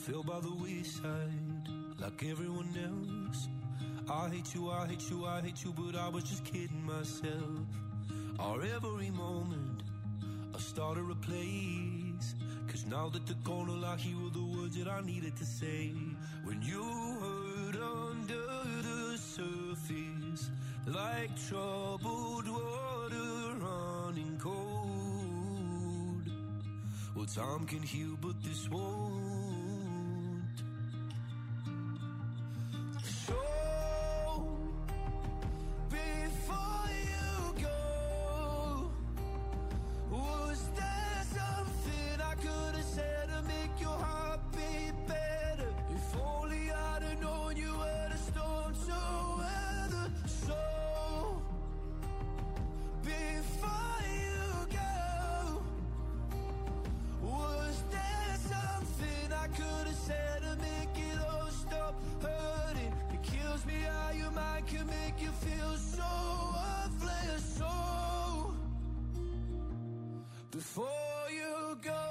fell by the wayside like everyone else. I hate you, I hate you, I hate you, but I was just kidding myself. Our every moment I started a place, 'cause now that they're gone, all I hear were the words that I needed to say. When you hurt under the surface, like troubled water running cold. Well, time can heal, but this won't. So, before you go, was there something I could have said to make your heart beat better? If only I'd have known you were the storm to weather. So, before you go, was there something I could have said to make it all stop hurting? It kills me how your mind can make you feel so worthless. So, before you go,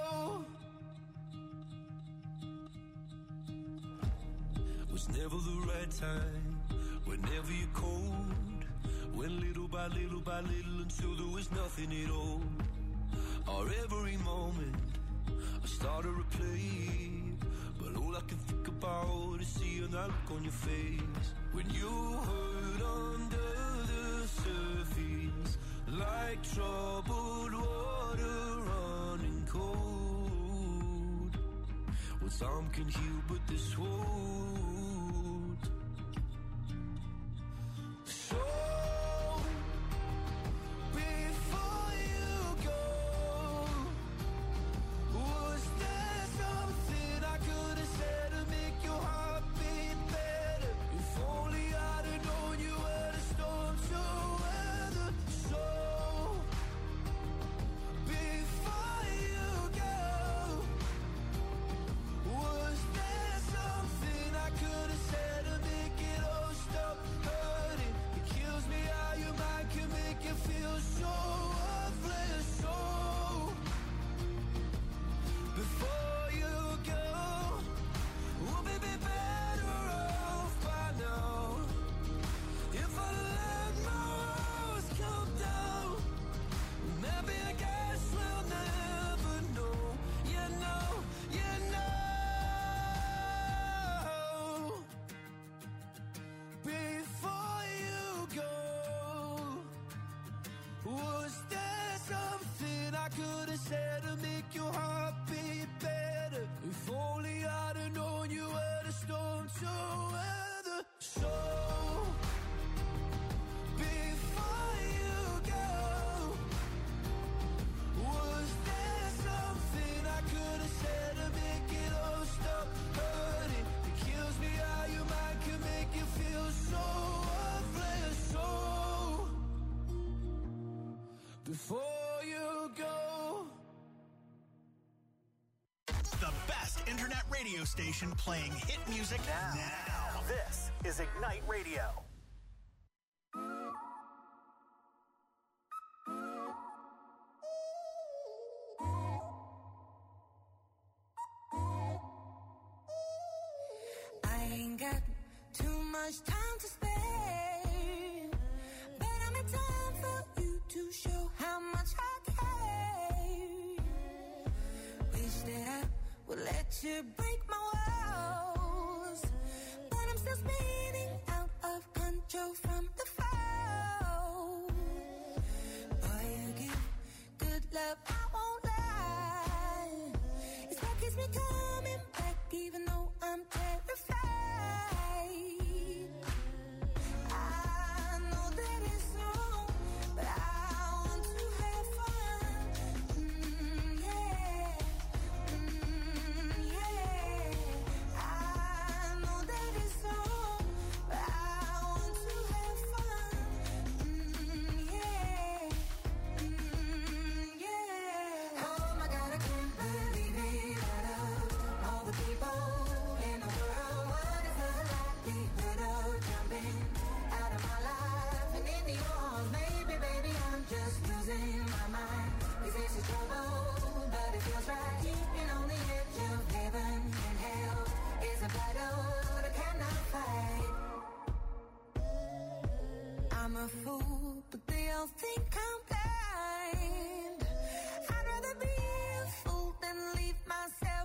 was never the right time, whenever you're cold. Went little by little by little until there was nothing at all. Our every moment I started to play, but all I can think about is seeing that look on your face. When you hurt under the surface, like troubled water running cold. Well, time can heal, but this won't. So, before you go, was there something I could have said to make your heart beat better? If only I'd have known you were the storm to weather. So, before you go, was there something I could have said to make it all stop hurting? It kills me how your mind can make you feel so worthless. So, before you go, we'll be better off by now. If I let my walls come down, maybe I guess we'll never know. You know, you know. Before you go, was there something I could have said to make your heart beat better? If only I'd have known you were the storm to weather. So, before you go, was there something I could have said to make it all stop hurting? It kills me how your mind can make you feel so worthless. So, before you go. The best internet radio station playing hit music now. This is Ignite Radio. I ain't got too much time to spare, but I'm in time for you to show how much I care. Wish that I would let you break my walls, but I'm still spinning out of control from the fall. Boy, you give good love, I won't lie. It's what keeps me coming back, even though I'm terrified. I know that it's wrong, but I want to have fun. Yeah, yeah. I know that it's wrong, a fool, but they all think I'm blind. I'd rather be a fool than leave myself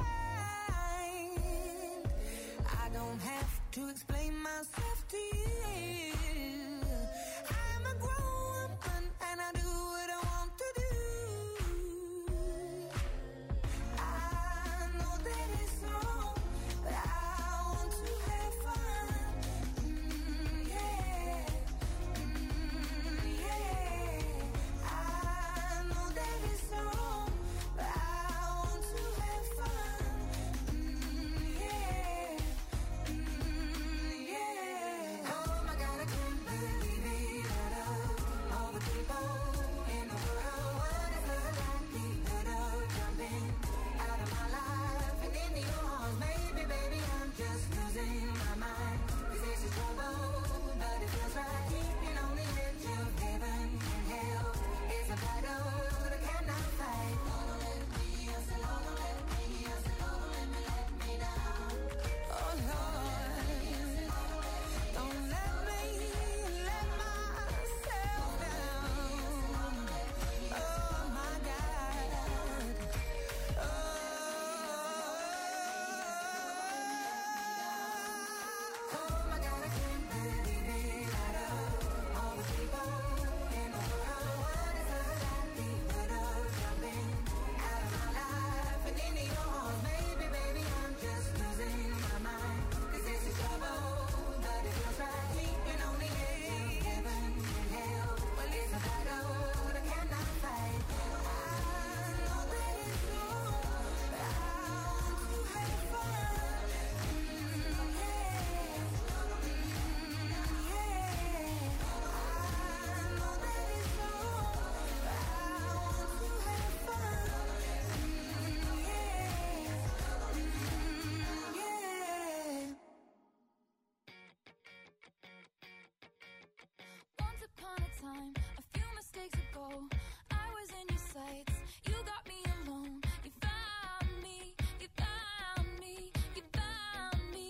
behind. I don't have to explain myself to you. I'm a grown woman and I do what I want to do. I know that it's wrong, but I want to have fun. Yeah. I know that it's wrong, but I want to have fun. Yeah. Oh my God, I can't believe it. Out of all the people in the world, what if I like me? Out of jumping out of my life and into your arms, maybe, baby, I'm just losing my mind. 'Cause this is trouble, but it feels right. Keeping on the edge of heaven and hell is a battle that I cannot fight. Don't let me, I said, oh, don't let me, I said, oh, don't let me down. Oh Lord, don't let me let myself down. Oh my God. Oh my God, I can't believe it. Out of all the people in the world, what if I like me? Out of jumping out of my life and into your arms, maybe, baby, I'm just losing my mind. 'Cause this is trouble, but it feels right. Keeping on the edge of heaven and hell. Well, it's a battle that I cannot fight. I know that it's wrong, but I want to have fun. Once upon a time, a few mistakes ago, I was in your sights. You got me alone. You found me. You found me. You found me.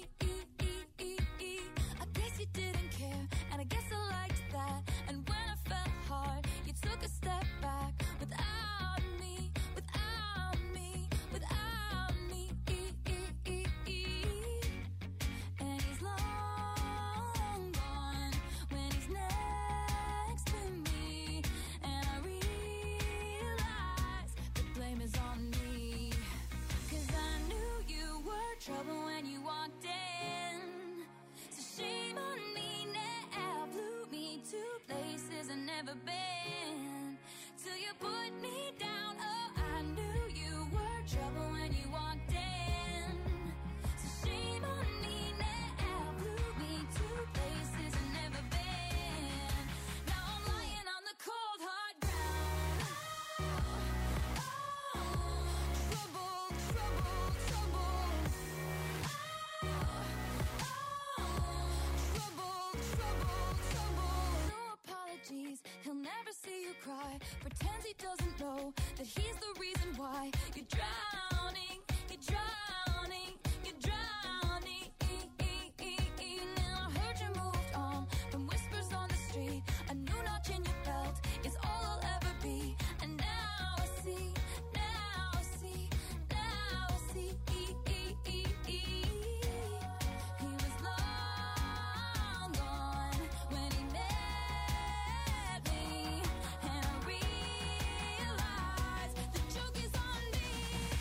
I guess you didn't care, and I guess I liked that. And when I fell hard, you took a step back without me. Without me. Without me. And he's long gone when he's next to me. And I realize the blame is on me. 'Cause I knew you were trouble when you walked in. So shame on me now. Blew me to places I've never been. Till you put me down. Oh, I knew you were trouble when you walked in. So shame on me now. Blew me to places I've never been. Now I'm lying on the cold hard ground. Trouble, trouble, trouble. Trouble, trouble, trouble. No apologies, he'll never see you cry. Pretends he doesn't know that he's the reason why you're drowning, you're drowning, you're drowning. Now I heard you moved on from whispers on the street. A new notch in your belt is all I'll ever be. And now I see, now I see, now I see. He was long gone when he met me. And I realized the joke is on me.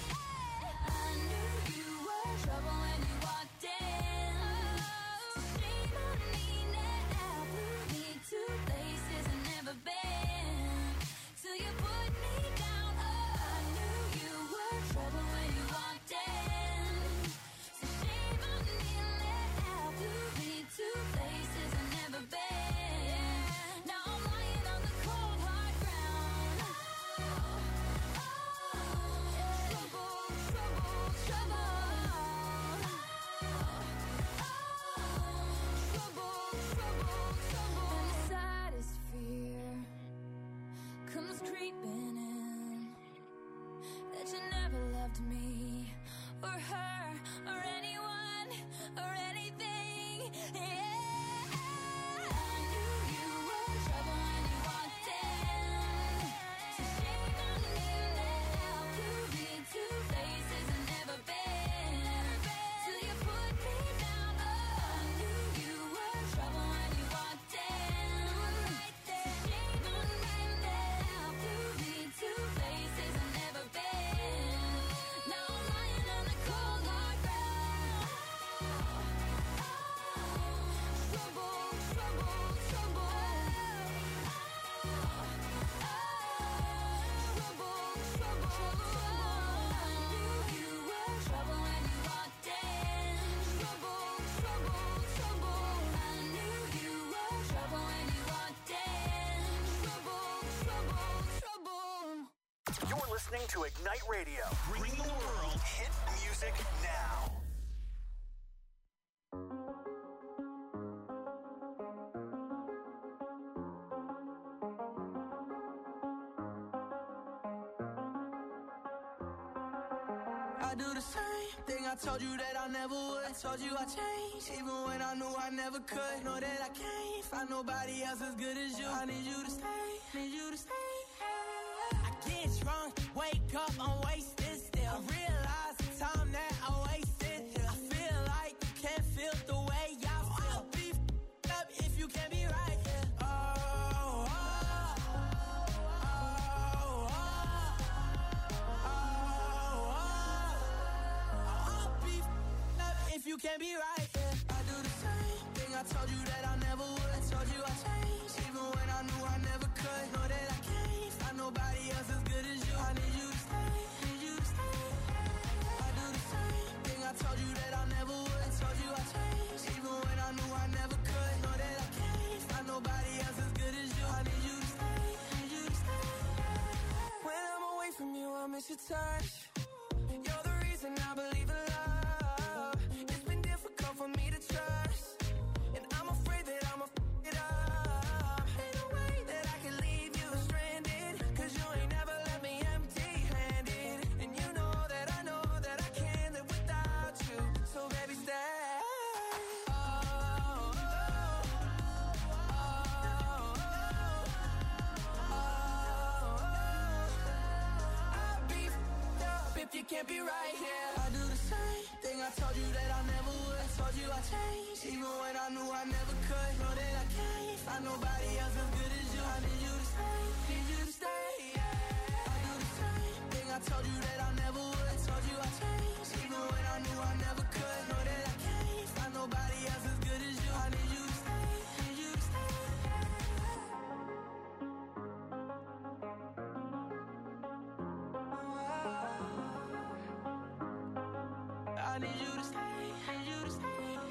listening to Ignite Radio. Bring the world hit music now. I do the same thing I told you that I never would. I told you I changed, even when I knew I never could. Know that I can't find nobody else as good as you. I need you to stay, need you to stay. I get drunk, wake up, I'm wasted still. I realize the time that I wasted here. I feel like you can't feel the way I feel. I'll be up if you can't be right here. If you can't be right, yeah. I do the same thing I told you that I never would. I told you I changed, even when I knew I never could. Know that I can't find nobody else as good as you. I need you to stay, need you to stay. I do the same thing I told you that I never would. I told you I changed, even when I knew I never could. Know that I can't find nobody else as good as you. I need you to stay, need you to stay. When I'm away from you, I miss your touch. You're the reason I believe in love. For me to trust, and I'm afraid that I'ma f it up. Ain't no way that I can leave you stranded, cause you ain't never left me empty-handed. And you know that I can't live without you. So baby, stay. I'll be f***ed up if you can't be right here. I do the same thing I told you that I never would. I told you I changed, even when I knew I never could. Know that I can't find nobody else as good as you. I need you to stay, need you to stay. I do the same thing I told you that I never would. I told you I changed, even when I knew I never could. Know that I can't find nobody else as good as you. I need you to stay, need you to stay. I need you to stay, need you to stay.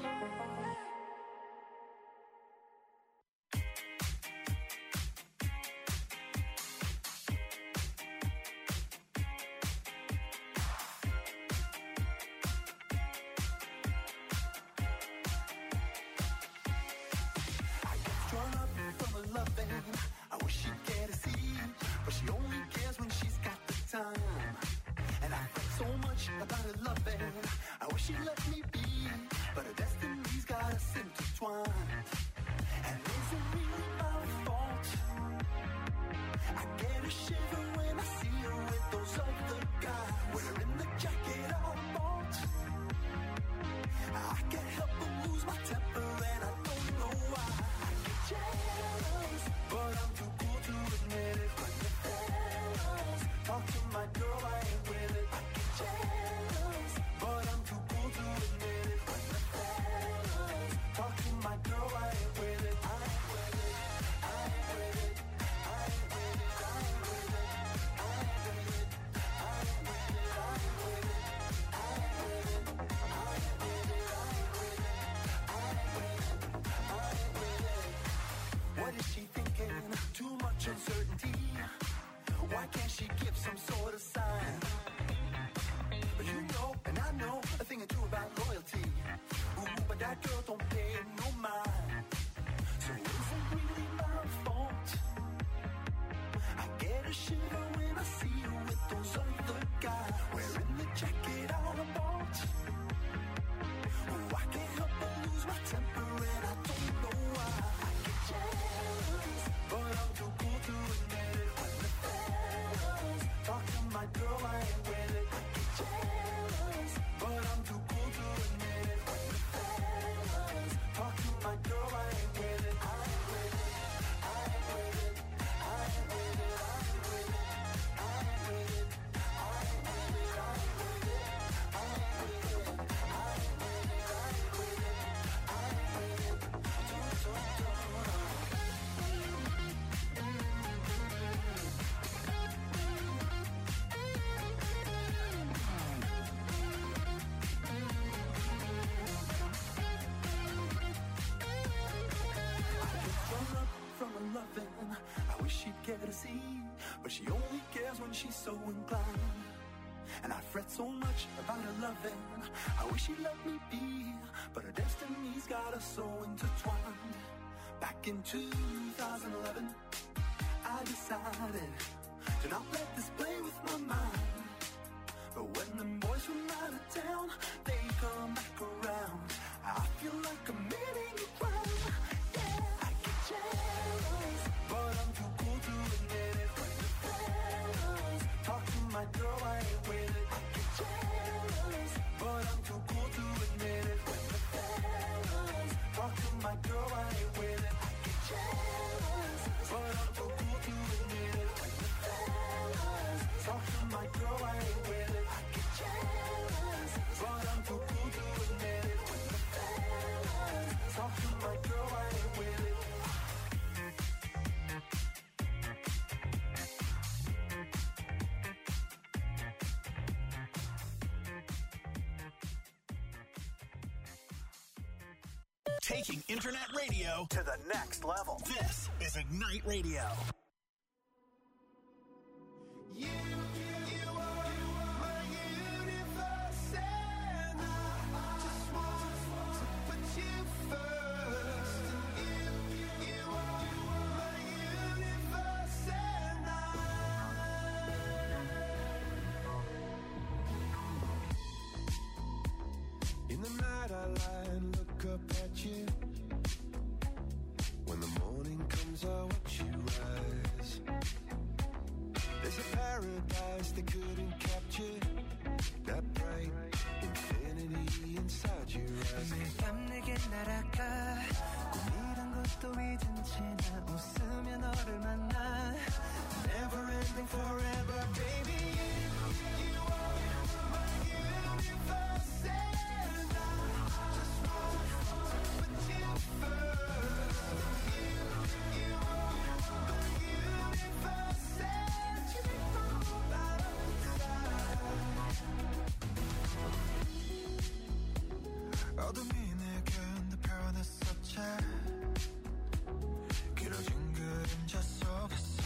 I get strung up from a loving. I wish she'd care to see, but she only cares when she's got the time. And I think so much about her loving. I wish she'd let me be, but her destiny's got us intertwined. And is it really my fault? I get a shiver when I see her with those other guys, wearing the jacket I bought. I can't help but lose my temper, and I don't know why. I get jealous, but I'm too cool to admit it. When the fellas talk to my girl, I ain't with it. I get jealous, but I'm too cool to admit it. When the fellas talk to my girl, I ain't with it. I ain't with it. I ain't with it. I ain't with it. I ain't with it. I ain't with it. I ain't with it. I ain't with it. I ain't with it. I ain't with it. I ain't with it. I ain't with it. What is she thinking? Too much uncertainty. Why can't she give some sort of sign? But you know, and I know a thing or two about loyalty. Ooh, but that girl don't pay no mind. So is it really my fault? I get a shiver when I see you with those other guys, wearing the jacket I bought. Ooh, I can't help but lose my temper, and I don't know why. I get jealous, but I'm too cool to admit it. When the fellas talk to my girl, I ain't with it. I get jealous, but I'm too cool to admit it. When the fellas talk to my girl, I ain't with it. I ain't with it. I ain't with it. I ain't with it. I ain't with it. I ain't with it. I ain't with it. I ain't with it. I ain't with it. I ain't with it. I ain't with it. I ain't with it. From a loving, I wish she'd care to see, but she only cares when she's so inclined. And I fret so much about her loving. I wish she'd let me be, but her destiny's got us so intertwined. Back in 2011, I decided to not let this play with my mind. But when them boys from out of town, they come back around, I feel like committing a crime. Yeah, I get jealous, but I'm too cool to admit it. When the fellas talk to my girl, I ain't with it. I get jealous, but I'm too cool to admit it. When the fellas talk to my girl, I ain't with it. I get jealous, but I'm too cool to admit it. When the fellas talk to my girl, I ain't with it. I get jealous, but I'm too cool to admit it. When the fellas talk to my girl, I ain't with it. Taking internet radio To the next level. This is Ignite Radio. You are my universe, and I just want to put you first. And you are my universe, and in the night I lie and look up at you. When the morning comes, I watch you rise. There's a paradise they couldn't capture, that bright infinity inside your eyes. 매일 밤 내게 날아가 꿈이란 것도 잊은 채 나 웃으며 너를 만나. Never ending forever, baby. You are my universe, and I just want to put you first. You are my universe, and you make my whole life inside. 어둠이 내게 내 변했었지. 길어진 그림자 속에서.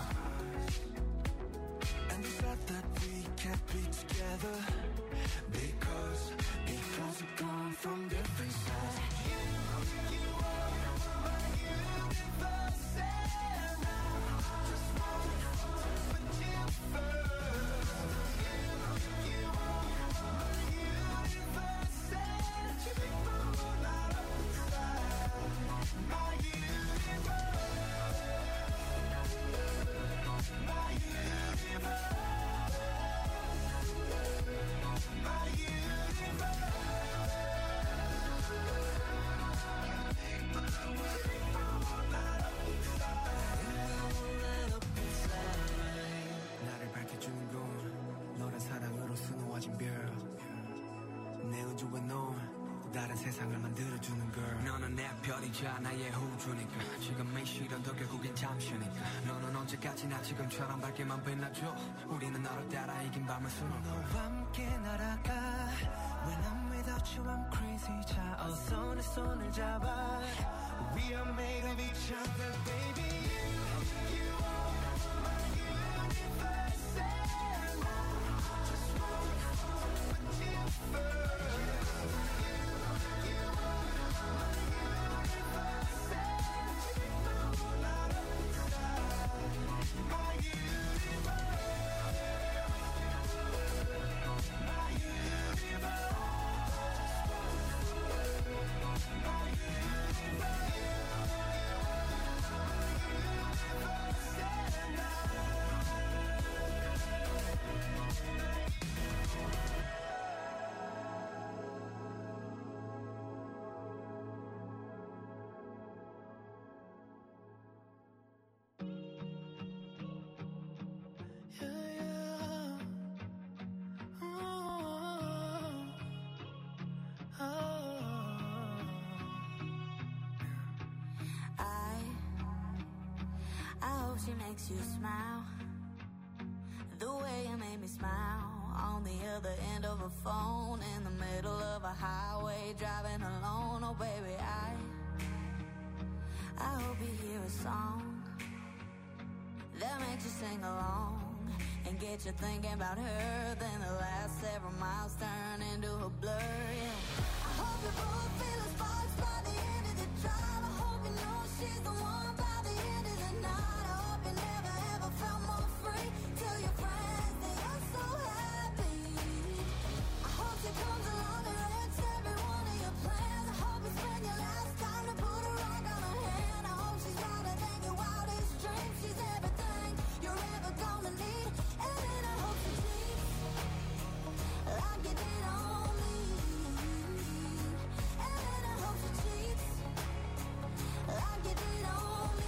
And the fact that we can't be together because because we've gone from different sides. You are my universe, and I just want to put you first. You are my universe, and you make my whole life inside. My universe, my universe, my universe. 나를 밝혀주는 건 너란 사랑으로 수놓아진 별. 내 우주와 넌 다른 세상을 만들어주는 걸. 너는 내 별이자 나의 우주니까. 지금 이 시련도 결국엔 잠시니까. 너는 언제까지나 지금처럼 밝게만 빛나줘. 우리는 너를 따라 이긴 밤을 수놓고 너와 함께 날아가. When I'm without you I'm crazy. 자 어서 내 손을 잡아. We are made of each other, baby. You are my universe, and I just want to put you first. You are my universe, and you make my whole life inside. My universe, my universe. She makes you smile the way you made me smile on the other end of a phone in the middle of a highway driving alone. Oh baby, I hope you hear a song that makes you sing along and get you thinking about her. Then the last several miles turn into a blur. Yeah. I hope you both feel the sparks by the end of the drive. I hope you know she's the one by the end of the night. I hope you never ever felt more free. Tell your friends that you're so happy. I hope she comes along and wrecks every one of your plans. I hope you spend your last time to put a rock on her hand. I hope she's brighter than your wildest dreams. She's everything you're ever gonna need. And then I hope she cheats like you did on me. And then I hope she cheats like you did on me.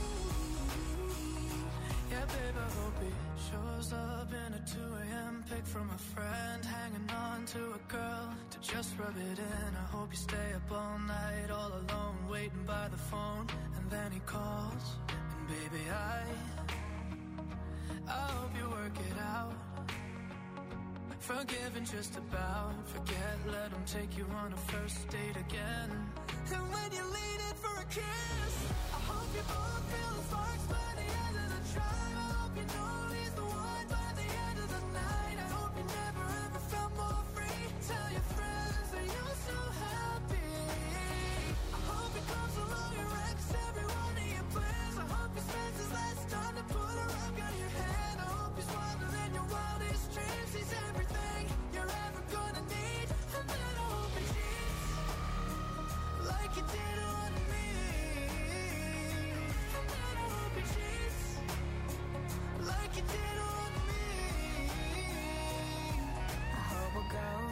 Yeah, babe, I hope he shows up in a 2 a.m. pic from a friend, hanging on to a girl to just rub it in. I hope you stay up all night, all alone, waiting by the phone, and then he calls, and baby, I hope you work it out. Forgiving just about, forget, let him take you on a first date again. And when you lean in for a kiss, I hope you both feel the sparks by the end of the drive. I hope you know he's the one by the end of the night. I hope you never ever felt more free. Tell your friends that you're so happy. I hope he comes along and wrecks every one of your plans. I hope he spends his last time to put a rock on your hand. I hope he's wilder than your wildest dreams. He's everything you're ever gonna need. And then I hope he cheats like you did on me. And then I hope he cheats like you did on me. I hope it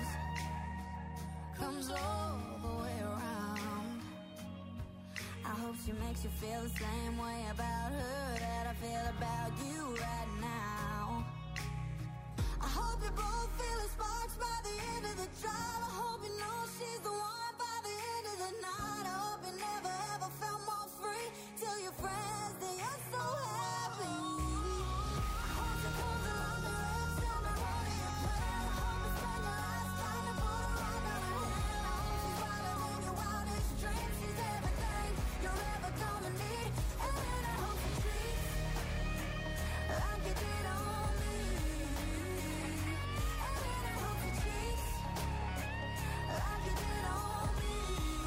comes all the way around. I hope she makes you feel the same way about her that I feel about you right now. I hope you both feel the sparks by the end of the drive. I hope you know she's the one by the end of the night. I hope you never ever felt more free. Tell your friends that you're so happy. I hope she comes along and wrecks every one of your plans. I hope you spend your last time to put a rock on her hand. I hope she's wilder than your wildest dreams. She's everything you're ever gonna need. And then I hope she treats like you did on me. And then I hope she treats like you did on me.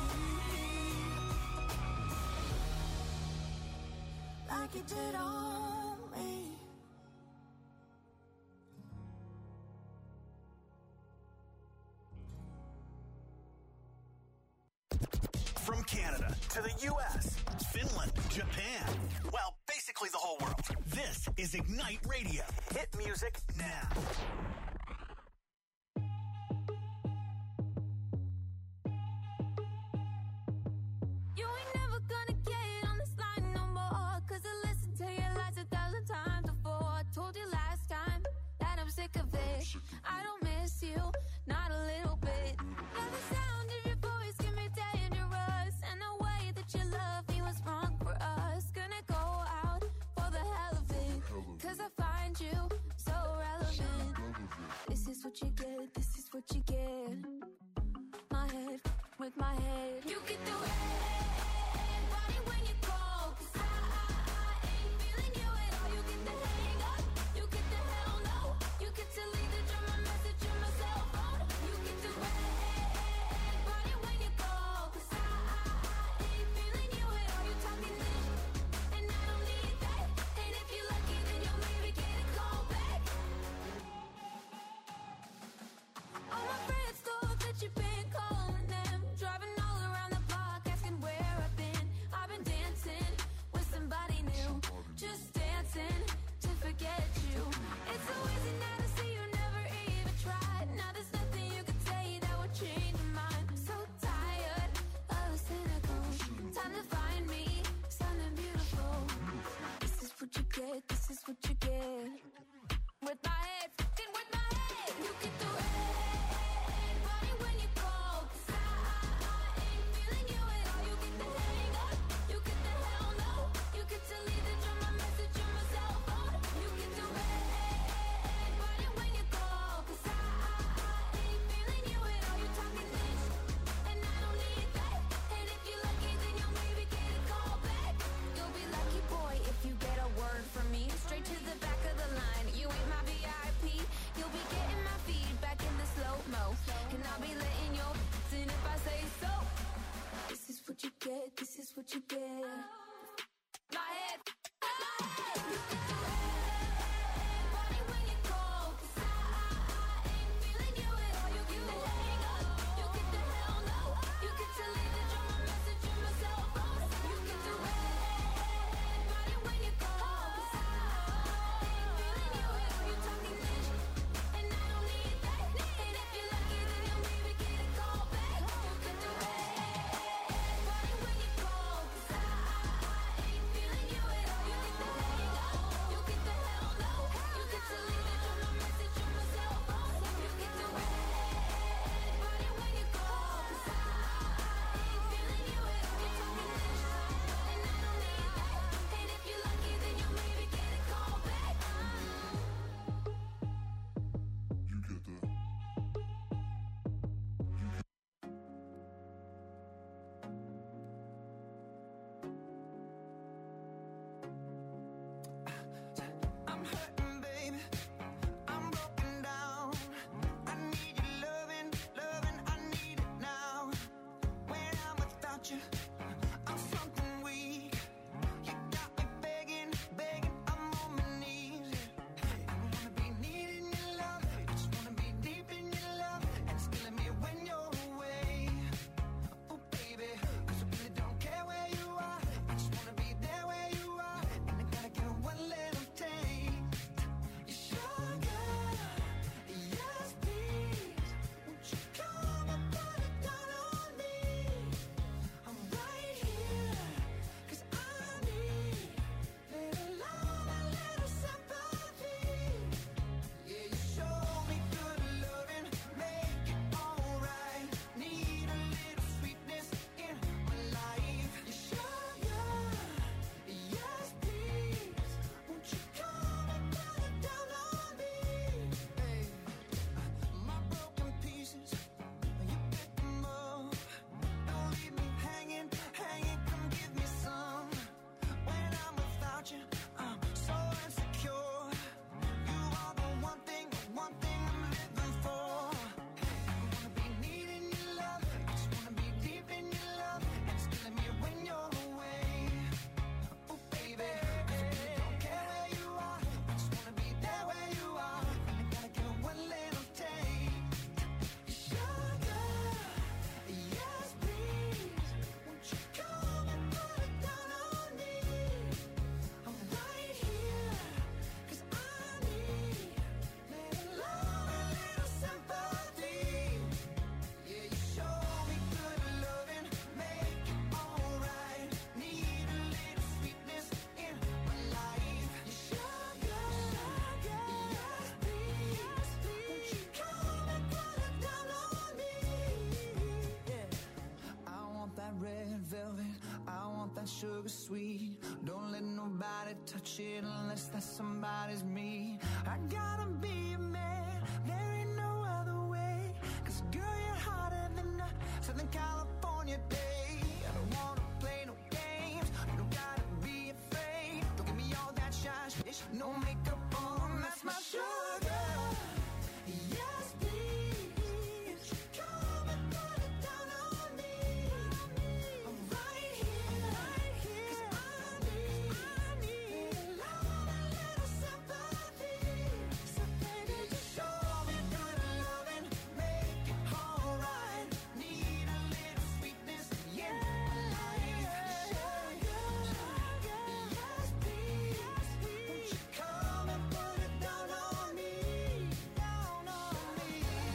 Like you did on me. From Canada to the U.S., Finland, Japan, well, basically the whole world. This is Ignite Radio. Hit music Now. You ain't never gonna get on this line no more. 'Cause I listened to your lies 1,000 times before. I told you last time that I'm sick of it. I don't miss you, not a little bit. Yeah, the sound of your voice can be dangerous. And the way that you love me was wrong for us. Gonna go out for the hell of it. 'Cause I find you so relevant. This is what you get, this is what you get. My head with my head. You get the red body when you call. 'Cause I ain't feeling you at all. You get the hang up, you get the hell no. You get to leave the drama message in my cell phone. You get the red body when you call. 'Cause I ain't feeling you at all. You talking this, and I don't need that. And if you're lucky, then you'll maybe get a call back. All my friends thought that you've been calling them, driving all around the block asking where yeah. My head, you can do anybody when you call. 'Cause I ain't feeling you at all. You get the hang up, you get the hell no. You get to leave the drama message on my cell phone. You can do anybody when you call. 'Cause I ain't feeling you at all. You talking bitch, and I don't need that. And if you're lucky, then you'll maybe get a call back. You can do anybody when you call. 'Cause I ain't feeling you at all. You get the hang up, you get the hell no. You get to leave the drama message on my cell phone. You can do anybody when you call. 'Cause I ain't feeling you at all. You talking bitch, and I don't need that. And if you're lucky, then you'll maybe get a call back. You get that. I'm hurting, baby. I'm broken down. I need your loving, I need it now. When I'm without you, I'm something weak. You got me begging, I'm on my knees. I don't wanna be needing your love. I just wanna be deep in your love. And it's killing me when you're away. Oh, baby, 'cause I really don't care where you are. I just wanna be there where you are. And I gotta get one little taste. Sugar, yes please. Won't you come and put it down on me? I'm right here, 'cause I need little love and little sympathy. Yeah, you show me good loving, make it alright. Need a little sweetness in my life. Sugar, yes please. Won't you come and put it down on me? Hey, my broken pieces, you pick them up. Don't leave me hanging, come give me some. When I'm without you, I'm so insecure. You are the one thing I'm living for. I don't wanna be needing your love, I just wanna be deep in your love. And it's killing me when you're away. Oh baby, 'cause I really don't care where you are. I just wanna be there where you are. And I gotta get one little taste. Sugar, yes please. Won't you come and put it down on me? I'm right here, 'cause I need little love and little sympathy. Yeah, you show me good loving, make it alright. Need a little sweetness in my life. Sugar, yes please. Won't you come and put it down on me? Yeah. I want that red velvet, I want that sugar sweet. Don't let nobody touch it unless that somebody's me. I gotta be a man, there ain't no other way. 'Cause girl, you're hotter than a Southern California day. I don't wanna play no games, you don't gotta be afraid. Don't give me all that shy shit, no makeup on, that's my sugar. Yes please, come and put it down on me. I'm right here, 'cause I need little love and little sympathy. So baby, just show me good loving, make it alright. Need a little sweetness in my life. Sugar, yes please. Won't you come and put it down on me? Down on me.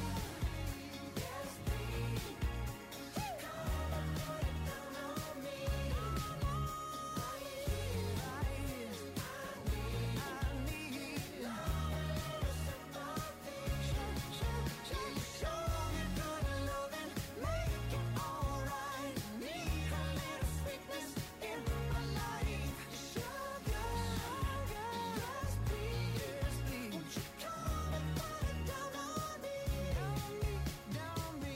Yes please. Come and put it down on me. Right here, I need love and little sympathy. Show me good loving, make it alright. Need a little sweetness in my life. Sugar, yes please. Won't you come and put it down on me? Down on me.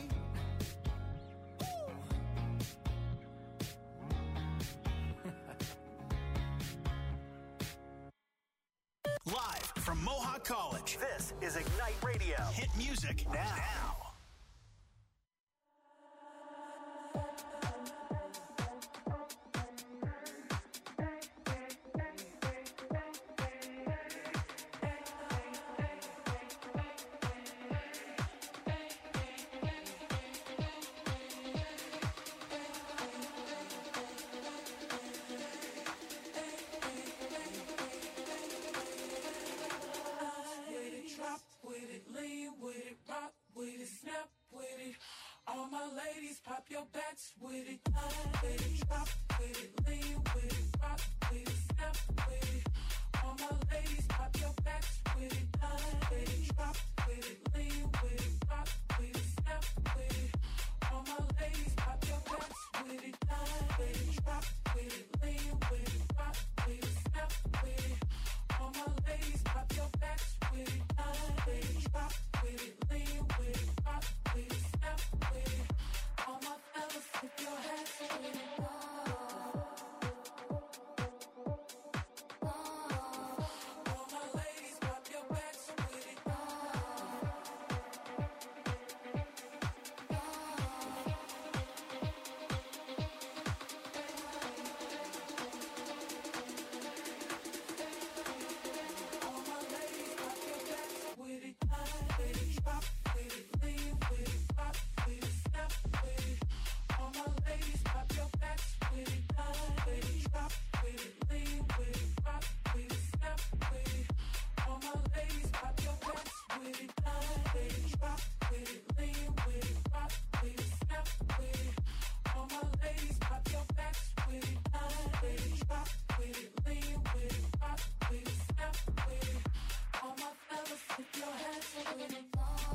Live from Mohawk College. This is Ignite Radio. Hit music now. backs with it, line with it, drop with it, lean with it, rock with it, snap with it. All my ladies, pop your backs with it, line with it, drop with it, lean with it, rock with it, snap with it. All my ladies, pop your backs with it, line with it, drop with it, lean with it, rock with it, snap with it. All my ladies, pop your backs with it, line with it, drop with it, lean with it, rock with it, snap with it. All my fellas, flip your hats with it. All my ladies, pop your backs with it. All my ladies, pop your backs with it. Line with it, drop with it, lean with it, rock with it, snap with it. All my ladies, pop your backs with it. Line with it, drop with it, lean with it, rock with it, snap with it. All my ladies, pop your backs with it. Line with it, drop with it, lean with it, rock with it, snap with it. All my ladies, pop your backs with it. Line with it, drop with it, lean with it, rock with it, snap with it. All my fellas, flip your hats with it.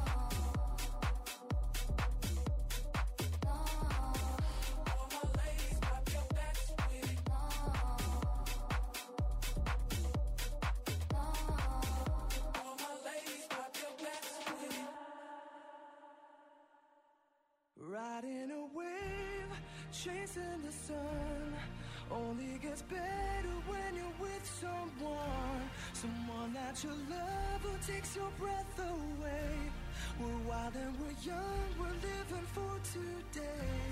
All my ladies, pop your backs with it. All my ladies, pop your backs with it. Riding a wave, chasing the sun. Only gets better when you're with someone that you love who takes your breath away. We're wild and we're young, we're living for today.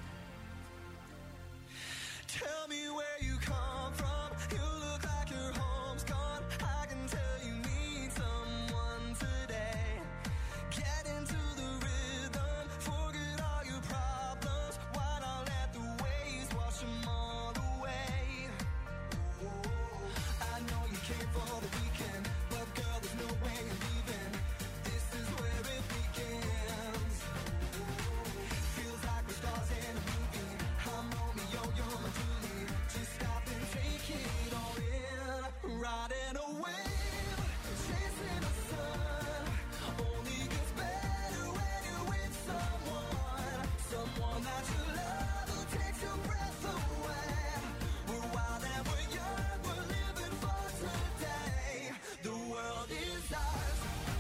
Tell me where you come from, you look like your home's gone. I can tell you need someone today. Get into the rhythm, forget all your problems. Why not let the waves wash them all away? I know you came for the weekend, but girl, there's no way you're leaving. This is where it begins. Feels like we're stars in a movie. I'm Romeo, you're my Julie. Just stop and take it all in. Riding a wave, chasing the sun. Only gets better when you're with someone that you love who takes your breath away. We're wild and we're young, we're living for today. The world is ours.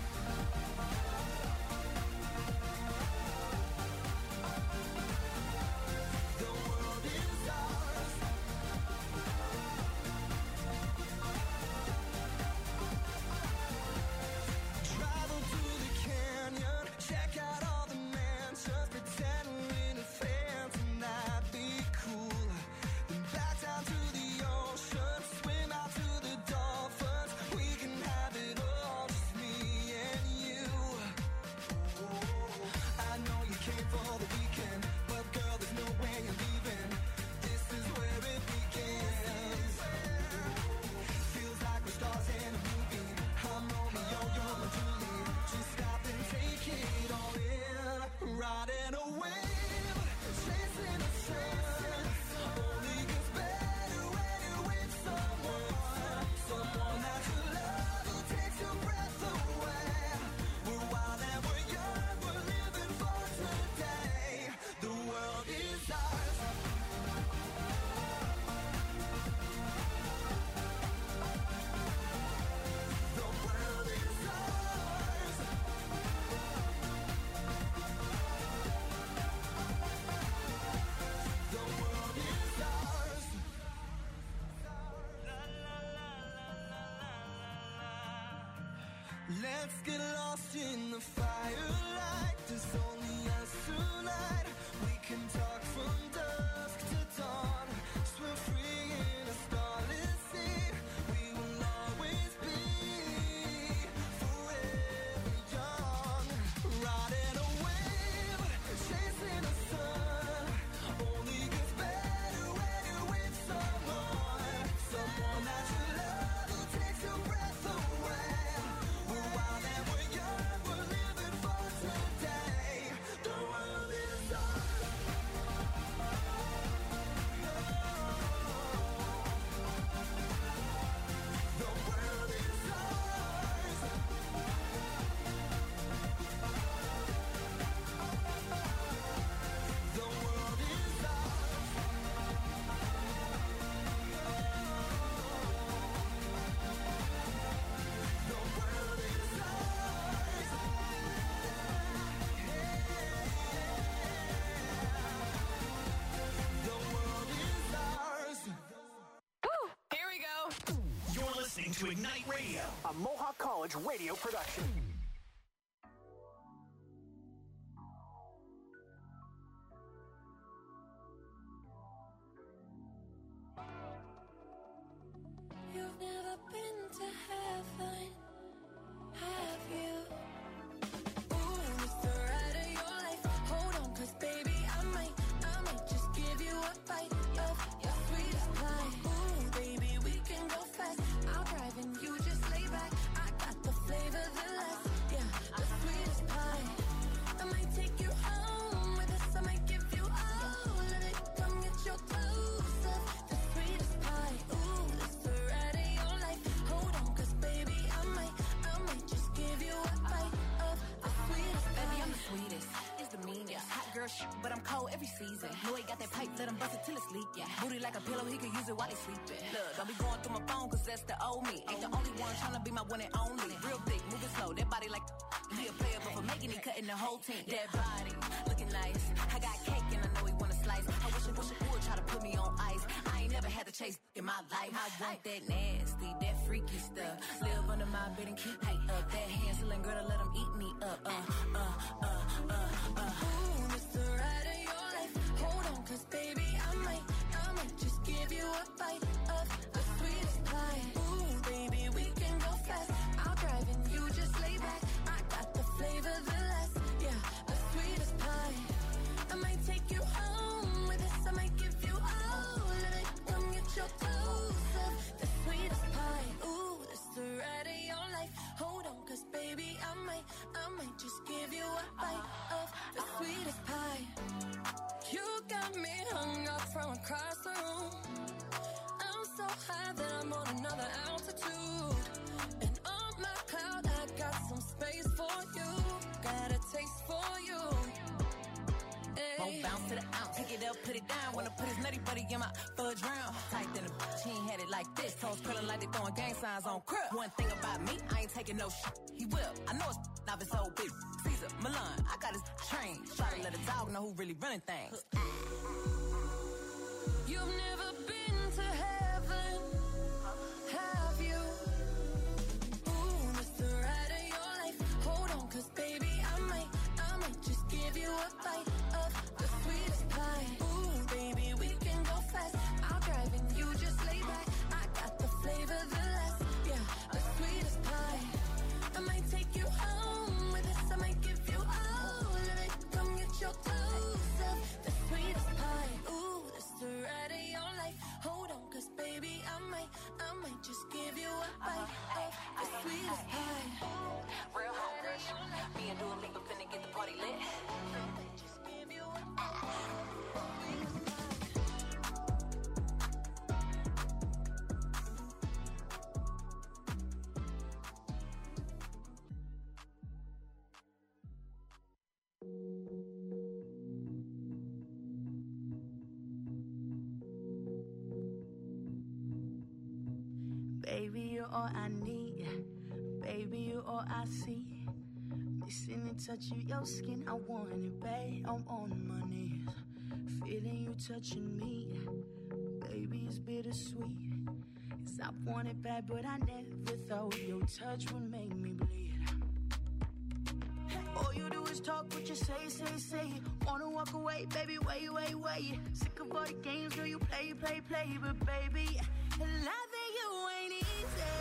The world is ours. Travel to the canyon, check out all the mansions, pretend we're in a fancy night, be cool. Then back down to the ocean, swim out to the dolphins. We can have it all, just me and you. I know you came for the weekend, but girl, there's no way you're leaving. This is where it begins. Feels like we're stars in a movie. I'm Romeo, you're my Julie. Just stop and take it all in. Riding a wave, chasing the sun. Only gets better when you're with someone that you love who takes your breath away. We're wild and we're young, we're living for today. The world is ours. The world is ours. The world is ours. Let's get lost in the firelight. There's only us tonight. We can talk from dusk to dawn. Swim free in a starless sea. We will always be forever young. Riding a wave, chasing the sun. Only gets better when you're with someone that you love who takes your breath away. We're wild and we're young, we're living for today. The world is ours. to Ignite Radio, A Mohawk College radio production. You've never been to heaven, have you? Ooh, it's the ride of your life. Hold on, 'cause baby, I might just give you a bite of your sweetest pie. Ooh, baby, we can go fast. I'll drive and you just lay back. I got the flavor, the last, yeah, the sweetest pie. I might take you home with us. I might give you all of it. Come get your dose of the sweetest pie. Ooh, it's the ride of your life. Hold on, 'cause baby, I might just give you a bite of the sweetest pie. Baby, I'm the sweetest. It's the meanest. Hot girl shit, but I'm cold every season. Know he got that pipe, let him bust it till it's leak. Yeah. Booty like a pillow, he could use it while he's sleeping. Look, don't be going through my phone, 'cause that's the old me. Ain't the only one tryna be my one and only. Real thick, moving slow, that body like he a player, but for making it, cutting the whole team. That body, looking nice. I got cake and I know he wanna slice. I wish it would try to put me on ice. I ain't never had to chase in my life. I want that nasty, that freaky stuff. Live under my bed and keep me up. That Hansel girl to let him eat me up. Ooh, it's the ride of your life. Hold on, 'cause baby, I might just give you a bite of the sweetest pie. Ooh, baby, we can go fast. I'll drive and you just lay back. I got the flavor, the last, yeah, the sweetest pie. I might take you home with us. I might give you all of it. Come get your dose of the sweetest pie. Ooh, it's the ride of your life. Hold on, 'cause baby, I might just give you a bite of the sweetest pie. You got me hung up from across the room. I'm so high that I'm on another altitude. And on my cloud, I got some space for you. Got a taste for you. Won't bounce to the ounce. Pick it up, put it down. Wanna put his nutty buddy in my fudge round. Tight than a bitch, he ain't had it like this. Toes curling like they throwing gang signs on crib. One thing about me, I ain't taking no shit. He will. I know it's not his whole big. Caesar, Milan, I got his train. Try to let a dog know who really running things. You've never been to heaven, have you? Ooh, it's the ride of your life. Hold on, 'cause baby, I might just give you a bite of the sweetest pie. Ooh, baby, we can go fast. I'll drive and you just lay back. I got the flavor, the last, yeah, the sweetest pie. I might take you home with us. I might give you all of it. Come get your dose of the sweetest pie. Ooh, it's the ride of your life. Hold on, 'cause baby, I might just give you a bite of the sweetest pie. Real hot rush. Me and Dua Lipa finna get the party lit. Just give you a bite of the sweetest pie. Baby, you're all I need. Baby, you're all I see. Missing the touch of your skin, I want it, babe. I'm on my knees, feeling you touching me. Baby, it's bittersweet. 'Cause I want it bad, but I never thought your touch would make me bleed. All you do is talk what you say. Wanna walk away, baby, wait. Sick of all the games, girl, you play. But baby, loving you ain't easy.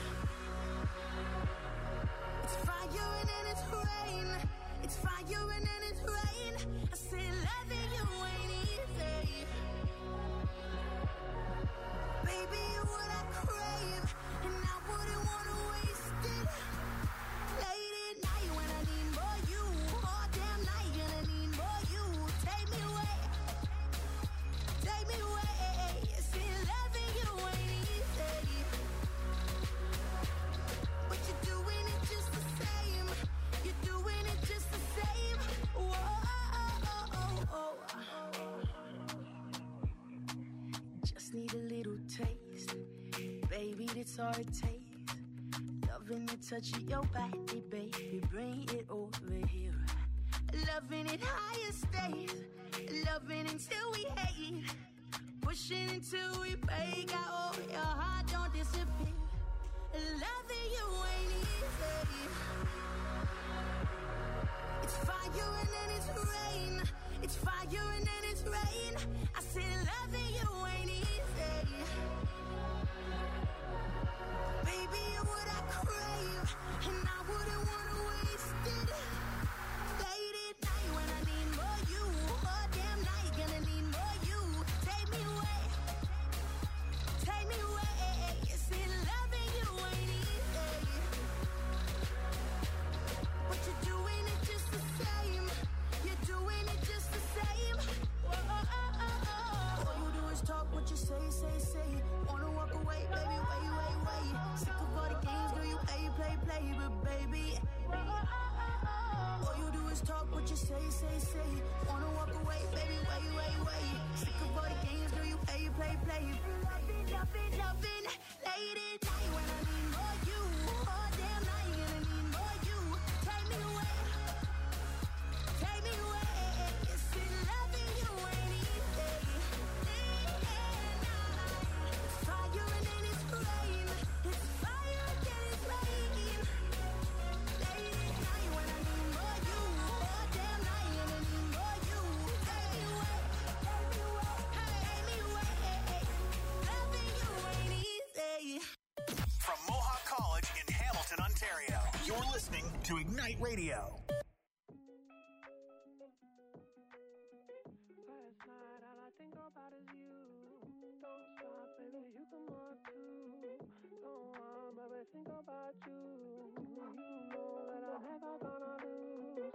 It's fire and then it's rain. It's fire and then it's rain. I say loving you ain't easy. Baby, you're what I crave, and I wouldn't wanna waste it. Late at night when I need more you, all damn night and I need more you. Take me away. See, loving you ain't easy, but you're doing it just the same. You're doing it just the same. Whoa. Just need a little taste, baby, that's all it takes. Loving the touch of your body, baby, bring it over here. Loving it higher stays, loving until we hate. Pushing until we break out, oh, your heart don't disappear. Loving you ain't easy. It's fire and then it's rain. It's fire and then it's rain. I said loving you ain't easy. Baby, you're what I crave, and I wouldn't wanna waste it. Late at night when I need more you. All damn night gonna need more you. Take me away. Take me away. You see, loving you ain't easy. But you're doing it just the same. You're doing it just the same. All you do is talk what you say, say, say. Wanna walk away, baby, wait, wait, wait. Sick of all the games, girl, you play, play, play. But baby, all you do is talk what you say, say, say. Wanna walk away, baby, wait, wait, wait. Sick of all the games, girl, you play, play, play. Loving, loving, loving. Late at night when I need more you. All damn night gonna need more you. Take me away. Take me away. You see, loving you ain't easy. It's fire and then it's rain. It's fire and then it's rain. Late at night when I need more you. All damn night gonna need more you. Take me away. Take me away. Take me away. Loving you ain't easy. From Mohawk College in Hamilton, Ontario, you're listening to Ignite Radio. Last night, all I think about is you. Don't stop, baby, you can walk too. Don't want, baby, think about you. You know that I'm never gonna lose.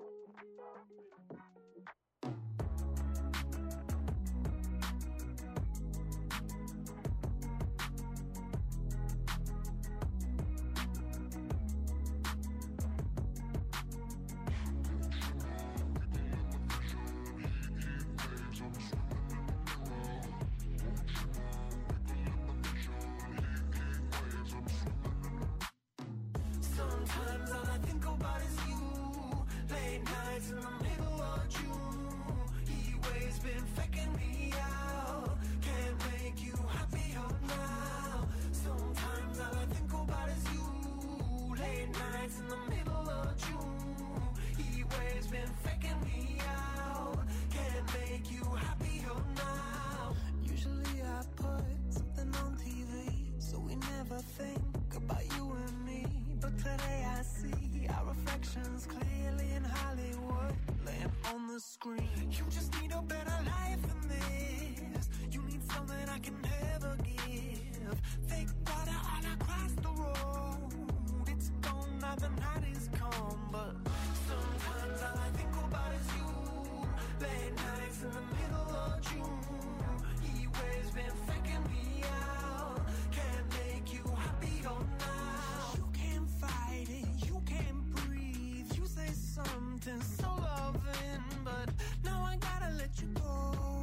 Sometimes all I think about is you. Late nights in the middle of June. Heat waves been faking me out. Can't make you happier now. Sometimes all I think about is you. Late nights in the middle of June. Heat waves been faking me out. Can't make you happier now. Usually I put something on TV, so we never think about you and me. But today I see our reflections clearly in Hollywood, laying on the screen. You just need a better life than this. You need something I can never give. Fake water all across the road. It's gone now, the night is come. But sometimes all I think about is you. Late nights in the middle of June. Heat waves been faking me out. Can't make you happier now. You can't fight it, you can't breathe. You say something so loving, but now I gotta let you go.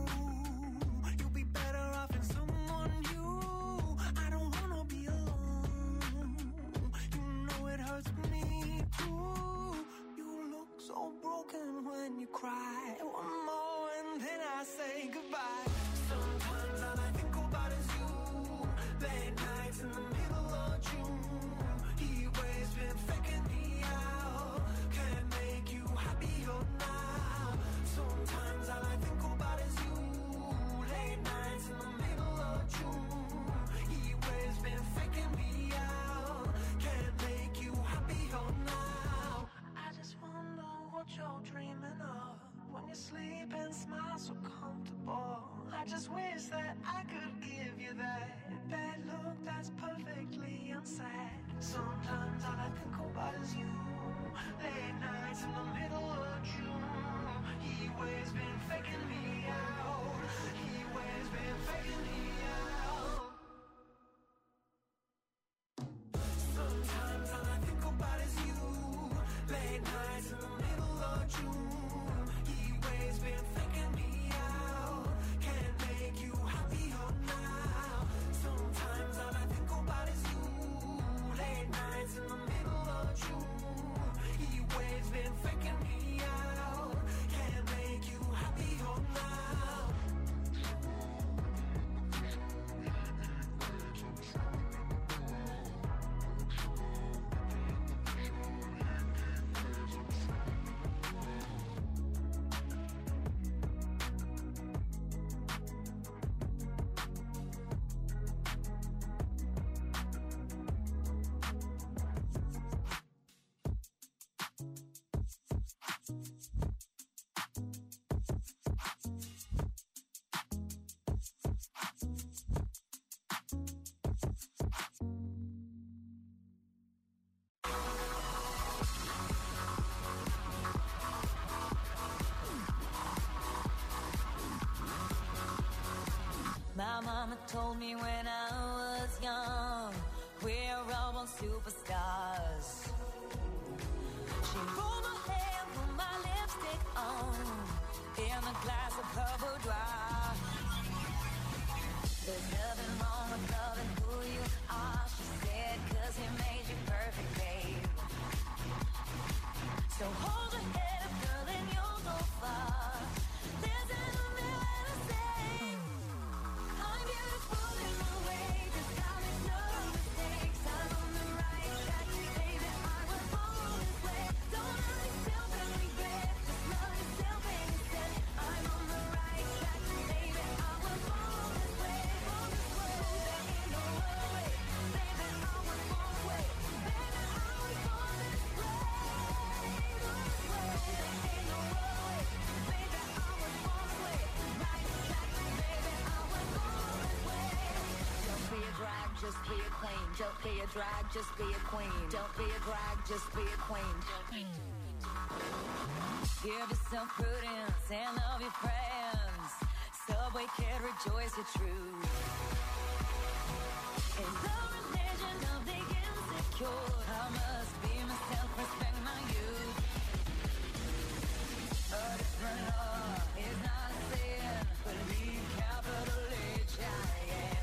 You'll be better off in someone new. I don't wanna be alone. You know it hurts me too. You look so broken when you cry. One more and then I say goodbye. Sometimes all I think about is you. Late nights in the middle of June. Heat waves been faking me out. Can't make you happier now. Sometimes all I think about is you. Late nights in the middle of June. Heat waves been faking me out. Can't make you happier now. I just wonder what you're dreaming of when you sleep and smile so comfortable. I just wish that I could give you that bad look that's perfectly unsaid. Sometimes all I think about is you. Late nights in the middle of June. Heat waves been faking me out. Heat waves been faking me out. Sometimes all I think about is you. Late nights in the middle of June. Heat waves been faking me out. Can't make you happy told me when I was young, we're all born superstars. She rolled my hair, put my lipstick on, in a glass of her boudoir. There's nothing wrong with loving who you are, she said, 'cause he made you perfect, babe. So hold your head up, girl, and you'll go far. There's nothing left to say. I'm beautiful in my way, 'cause I make no mistakes. I'm on the right track, baby, I was born this way. Don't hurt yourself and regret, just love yourself instead. I'm on the right track, baby, I was born this way. There ain't no other way, baby, I was born this way. Baby, I was born this way. Just be a queen. Don't be a drag, just be a queen. Don't be a drag, just be a queen. Give yourself prudence and love your friends. Subway kid, rejoice your truth. In the religion of the insecure, I must be myself, respect my youth. A different law is not a sin, believe capital H, I am.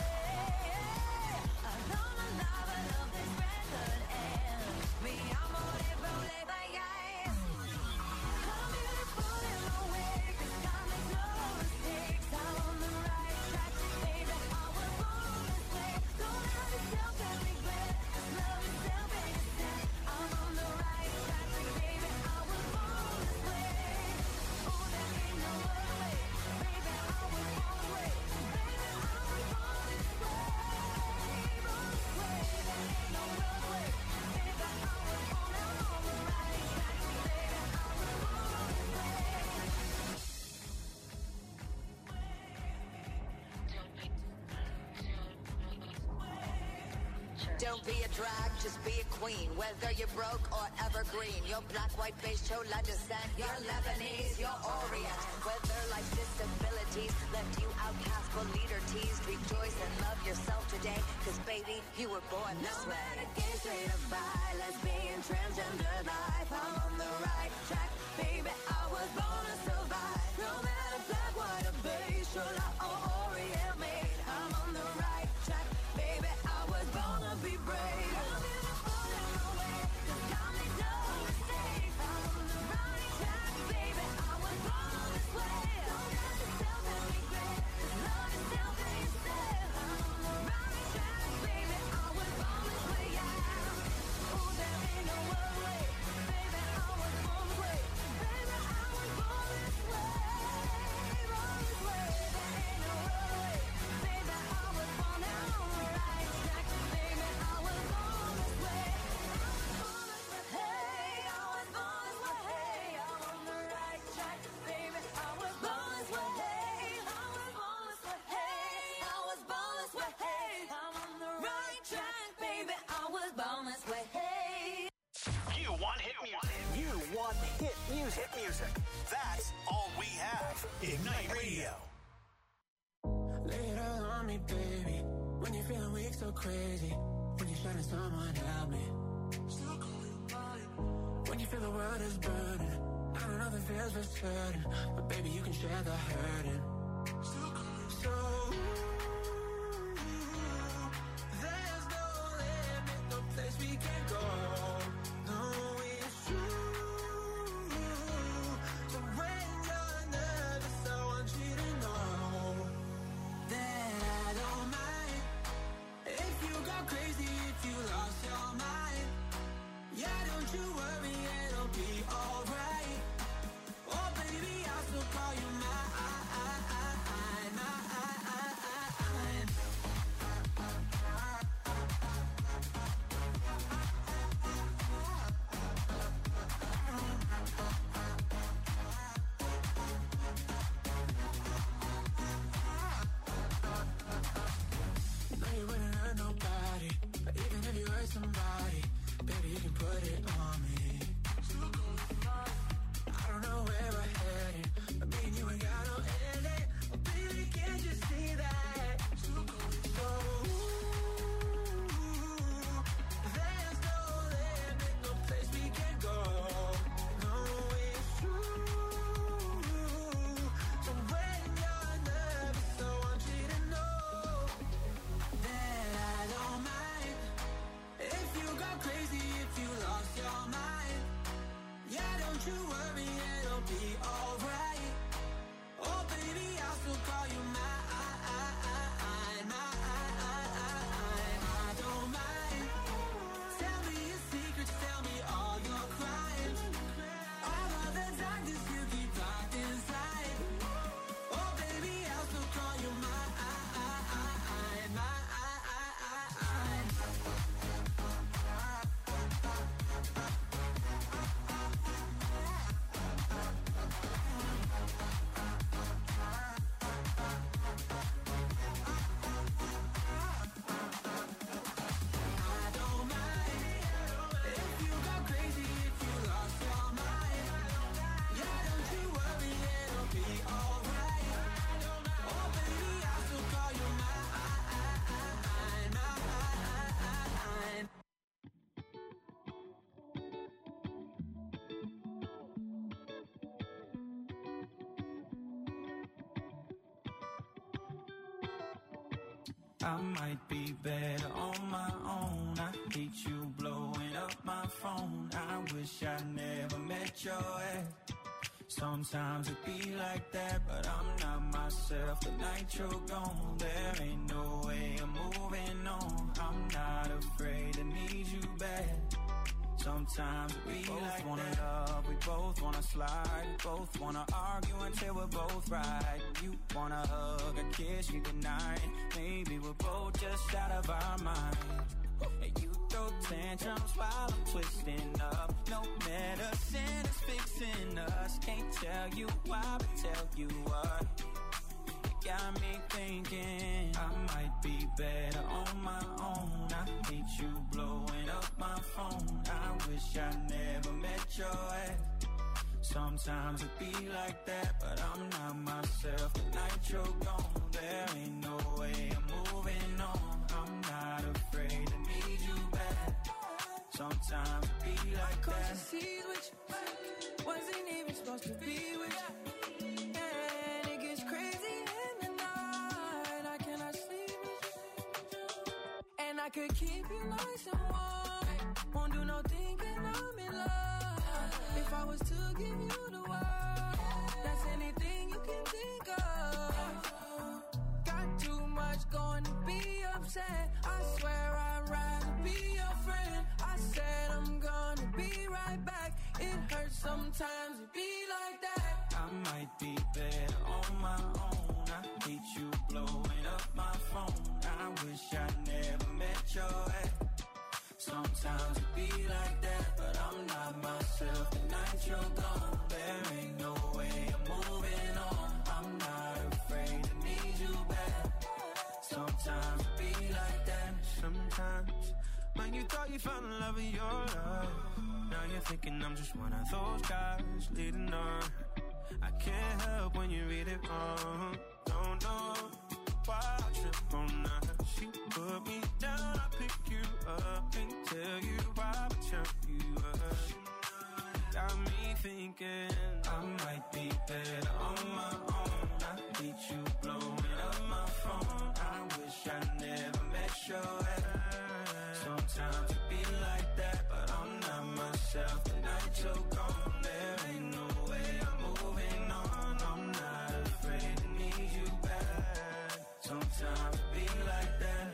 Don't be a drag, just be a queen. Whether you're broke or evergreen, you're black, white, beige, chola descent, you're Lebanese, you're Orient. Whether life's disabilities left you outcast but leader teased, rejoice and love yourself today, 'cause baby, you were born this way. No matter gay, straight or bi, lesbian, transgender life, I'm on the right track, baby, I was born to survive. No matter black, white, or beige, chola or Orient made, I'm on the right track, baby, I was born to be brave. I'm beautiful in my way, 'cause I make no mistakes. I'm on the right track, baby, I was born this way. Don't hurt yourself and regret, just love yourself instead. I'm on the right track, baby, I was born this way, yeah. Oh, there ain't no other way, baby, I was born this way. Baby, I was born this way, born this way. There ain't no other way, baby, I was born on the right track, baby, I was born this way. Hey, I was born this way. Hey, I'm on the right track, baby, I was born this way. Hey, I was born this way. Hey, I was born this way. Hey, I'm on the right track, baby, I was born this way. Hey. You want hit music. You want hit music. Hit music. That's all we have. Ignite Radio. Lay it all on me, baby. When you're feeling weak, so crazy. When you're shining, someone help me. When you feel the world is burning, I don't know if it feels for certain, but baby, you can share the hurting. So there's no limit, no place we can go. No, it's true. So when you're nervous, I want you to know that I don't mind if you go crazy, if you lost your mind. Yeah, don't you worry, it'll be alright. Oh baby, I'll still call you mine. I might be better on my own. I hate you blowing up my phone. I wish I never met your ex. Sometimes it be like that, but I'm not myself. The night you're gone, there ain't no way I'm moving on. I'm not afraid to need you back. Sometimes we both like wanna that. Love, we both wanna slide, we both wanna argue until we're both right. You wanna hug and kiss me goodnight. Maybe we're both just out of our mind. And you throw tantrums while I'm twisting up. No medicine is fixing us. Can't tell you why, but tell you what. You got me thinking I might be better on my own. I hate you blowing up my phone. I wish I never met your ex. Sometimes it be like that, but I'm not myself. The night you're gone, there ain't no way I'm moving on. I'm not afraid to need you back. Sometimes it be like that. Cross the seas with you, wasn't even supposed to be with you. And it gets crazy in the night. I cannot sleep with you. And I could keep you nice and warm. Won't do no thinking I'm in love. If I was to give you the world, that's anything you can think of. Got too much going to be upset. I swear I'd rather be your friend. I said I'm gonna be right back. It hurts sometimes to be like that. I might be better on my own. I hate you blowing up my phone. I wish I never met your ex. Sometimes it be like that, but I'm not myself. The night you're gone, there ain't no way I'm moving on. I'm not afraid to need you back. Sometimes it be like that. Sometimes when you thought you found the love of your life, now you're thinking I'm just one of those guys leading on. I can't help when you read it wrong. Don't know why I trip on that. She put me down, I pick you up. Can't tell you why, but tell you up. Got me thinking I might be better on my own. I hate you